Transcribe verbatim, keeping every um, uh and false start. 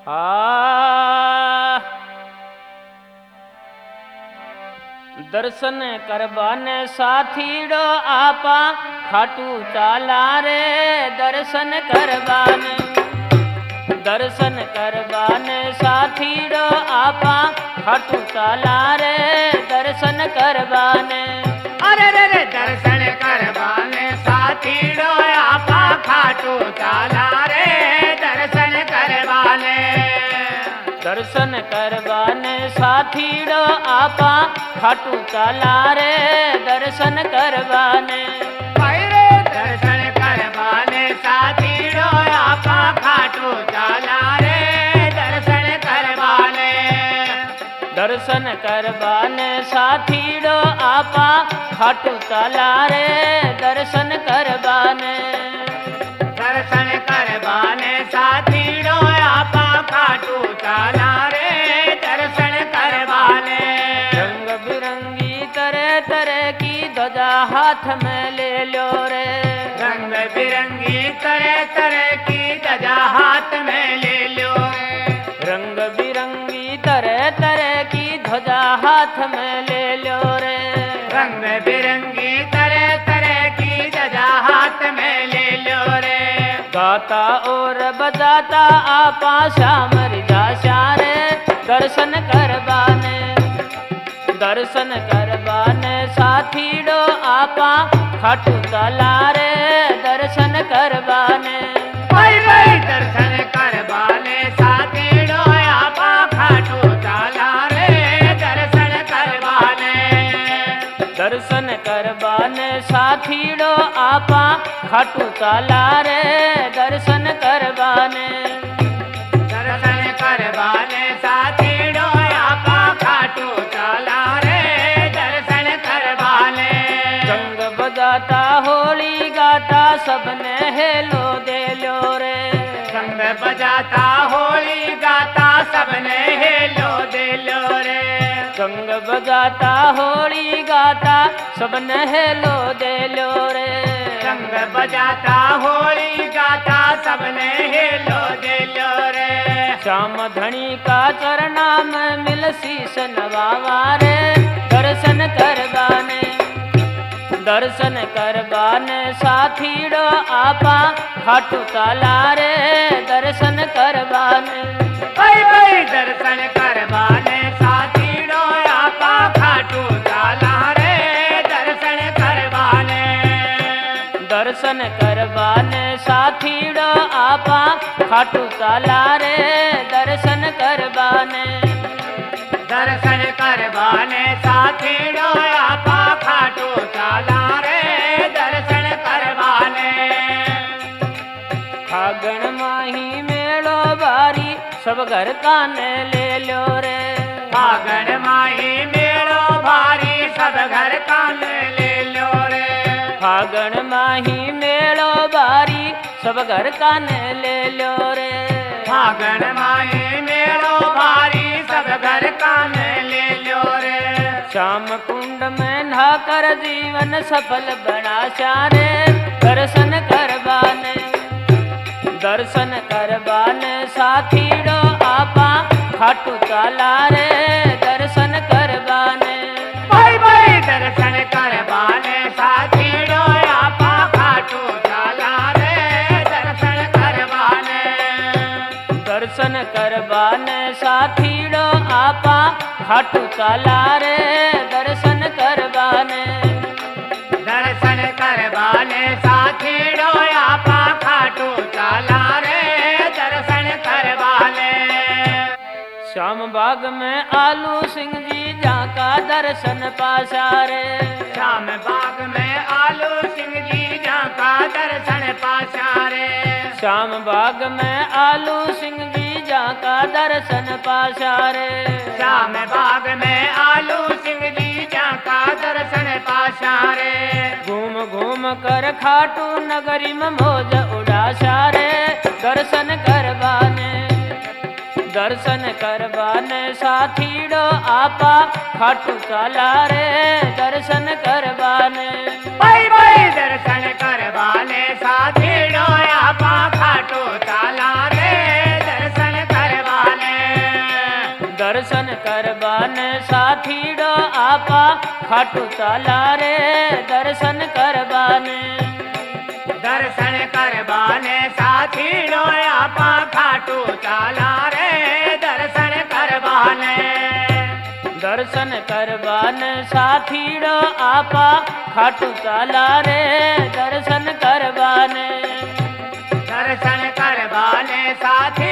आ दर्शन करवाने साथीड़ो आपा खाटू चाला रे दर्शन करवाने दर्शन करवाने साथीड़ो आपा खाटू चाला रे दर्शन करवाने अरे रे रे दर्शन करवाने साथीड़ो आपा खाटू चाला रे दर्शन करवाने दर्शन करवाने साथीड़ो आपा खाटू चाला रे दर्शन करवाने रे दर्शन करवाने साथीड़ो आपा खाटू चाला रे दर्शन करवाने दर्शन करवाने साथीड़ो आपा खाटू चाला रे दर्शन करवाने दर्शन करवाने साथीड़ो आपा खाटू चाला रे दर्शन करवाने रंग बिरंगी तरह तरह की ध्वजा हाथ में ले लो रे रंग बिरंगी तरह तरह की ध्वजा हाथ में ले लो रंग बिरंगी तरह तरह की ध्वजा हाथ में ले लो रे रंग बिरंगी तरह तरह की ध्वजा हाथ में ले लो रे गाता और बजाता आपा श्याम रिजा श्यारे दर्शन करवाने दर्शन करवाने साथीड़ो आपा खाटू चाला रे दर्शन करवाने भाई भाई दर्शन करवाने साथीड़ो आपा खाटू चाला रे दर्शन करवाने दर्शन करवाने साथीड़ो आपा खाटू चाला रे दर्शन करवाने दर्शन करवाने साथीड़ो आपा खाटू चाला रे दर्शन करवाने रंग बजाता होली गाता सबने हेलो दे लो रे संग बजाता होली गाता सबने हेलो दे लो रे रंग बजाता होली गाता सबने हेलो दे लो रे संग बजाता होली गाता सबने हेलो दे लो रे श्याम धनी का चरणा में मिल शीश नवावा रे दर्शन करवाने दर्शन करवाने साथीड़ो आपा खाटू चाला रे दर्शन करवाने भाई भाई दर्शन करवाने साथीड़ो आपा खाटू चाला रे दर्शन करवाने दर्शन करवाने साथीड़ो आपा खाटू चाला रे दर्शन करवाने दर्शन करवाने साथीड़ो आपा खाटू चाला रे दर्शन करवाने फागण माही मेलो बारी सब घर काने ले लो रे फागण माही मेलो भारी सब घर काने ले लो रे फागण माही मेलो बारी सब घर काने ले लो रे फागण माही मेलो भारी सब घर काने ले लो रे श्याम कुंड में नहाकर जीवन सफल बना श्यारे दर्शन करवाने दर्शन करवाने साथीड़ो आपा खाटू चाला रे दर्शन करवाने भाई भाई दर्शन करवाने साथीड़ो आपा खाटू चाला रे दर्शन करवाने दर्शन करवाने साथीड़ो आपा खाटू चाला रे दर्शन करवाने दर्शन करवाने साथीड़ो आपा खाटू चाला रे दर्शन करवाने श्याम बाग में आलू सिंह जी जाका दर्शन पाशारे श्याम बाग में आलू सिंह जी जाका दर्शन पाशारे श्याम बाग में आलू सिंह जी जाका दर्शन पाशारे श्याम बाग में आलू सिंह जी जाका दर्शन पाशारे घूम घूम कर खाटू नगरी में मौज उड़ाशारे दर्शन करवाने दर्शन करवाने साथीड़ो आपा खाटू चाला रे दर्शन करवाने भाई भाई दर्शन करवाने साथीड़ो आपा खाटू चाला रे दर्शन करवाने करबाने साथीड़ो आपा खाटू चाला रे दर्शन करबाने। दर्शन करबाने साथीड़ो आपा खाटू चाला रे दर्शन करबाने। दर्शन करबाने साथीड़ो आपा खाटू चाला रे दर्शन करबाने। दर्शन करबाने साथी